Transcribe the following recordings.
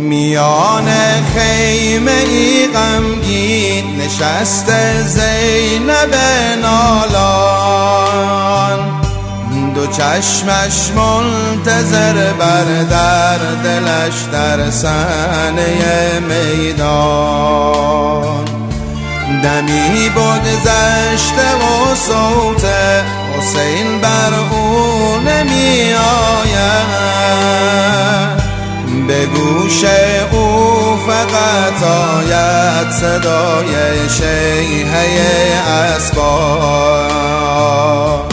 میان خیمه ای غمگین نشسته زینب نالان، دو چشمش منتظر بر در دلش در صحنه میدان. دمی بگذشته و صوت حسین بر او نمی آید، به گوش او فقط آید صدای شیهه اسبان.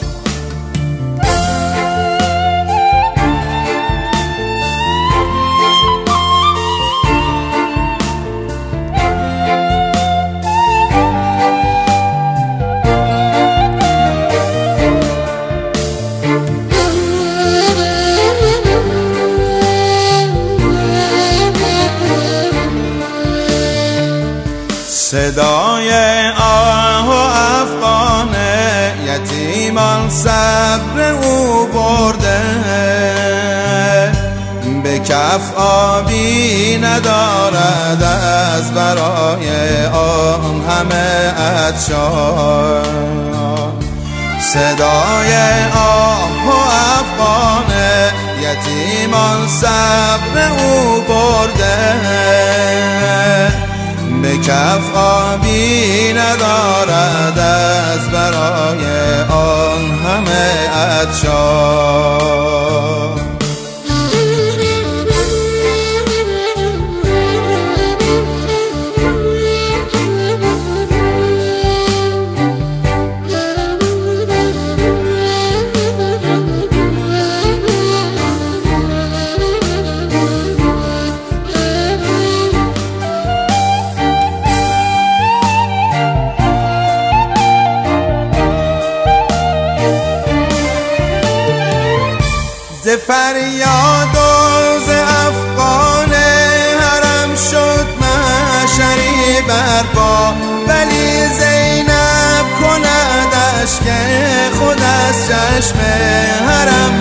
صدای آه و افغان یتیمان صبر او برده، به کف آبی ندارد از برای آن همه عطشان. صدای آه و افغان یتیمان صبر او برده، به کف آبی ندارد از برای آن همه عطشان. ز فریاد و ز افغان حرم شد محشری برپا، ولی زینب کندش که خود از چشم حرم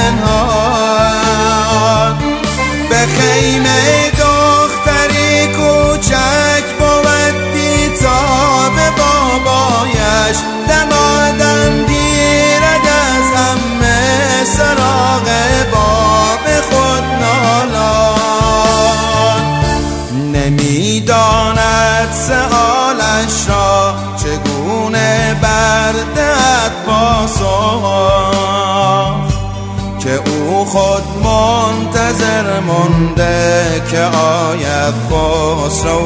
پنهان. به خیمه دختری کوچک بود بیتاب بابایش، دمادم گیرد از عمه سراغ باب خود نالان. نمیداند سؤالش را چگونه بردهد پاسخ، که او خود منتظر مانده که آید خسرو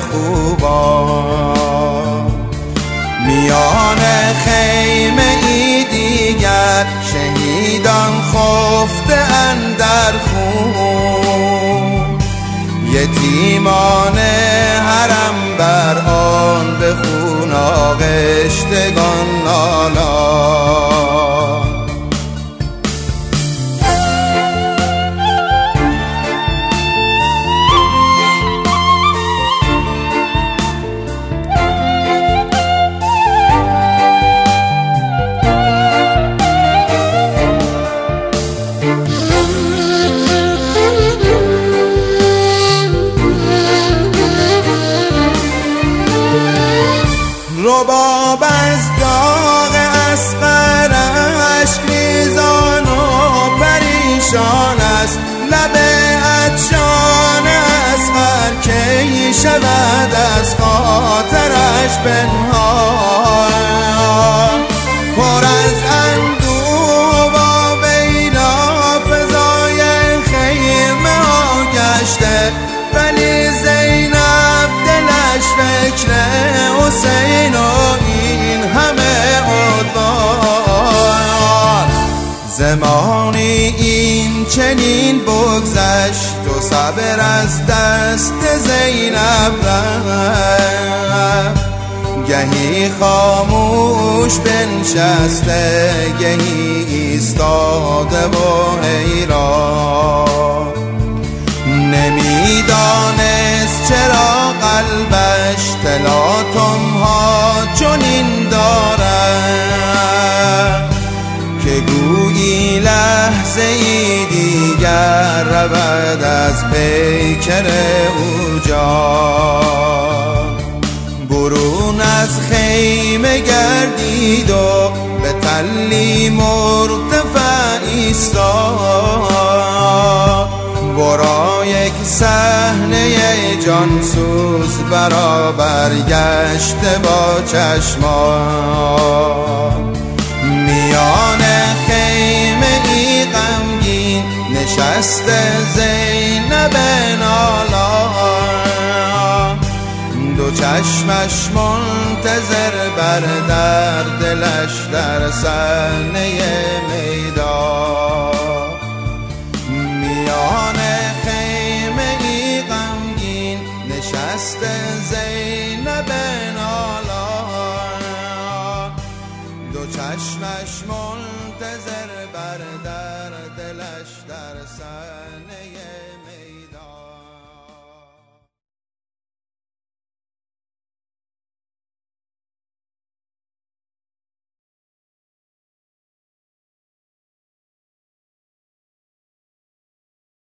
خوبان. میان خیمه ای دیگر شهیدان خفته اندر خون، یتیمان حرم بر آن به خون آغشتگان نالان. رباب از داغ اصغرش ریزان و پریشان است، لب عطشان اصغر کی شود از خاطرش پنهان. پر از اندوه و ویلا فضای خیمه ها گشته، ولی زینب دلش فکر حسین و این همه عدوان. زمانی این چنین بگذشت و صبر از دست زینب رفت، گهی خاموش بنشسته گهی ایستاده و حیران. نمیدانست چرا قلبش تلاطم ها چنین دارد، که گویی لحظه ای دیگر دیگر رود از پیکر او جان. برون از خیمه گردید و به تلی مرتفع ایستاد. برا یک صحنه جانسوز برابر گشته با چشمان. میان خیمه ای غمگین نشسته زینب نالان. دو چشمش منتظر بر در، دلش در صحنه میدان. میان خیمه ای غمگین نشسته زینب نالان. دو چشمش منتظر بر در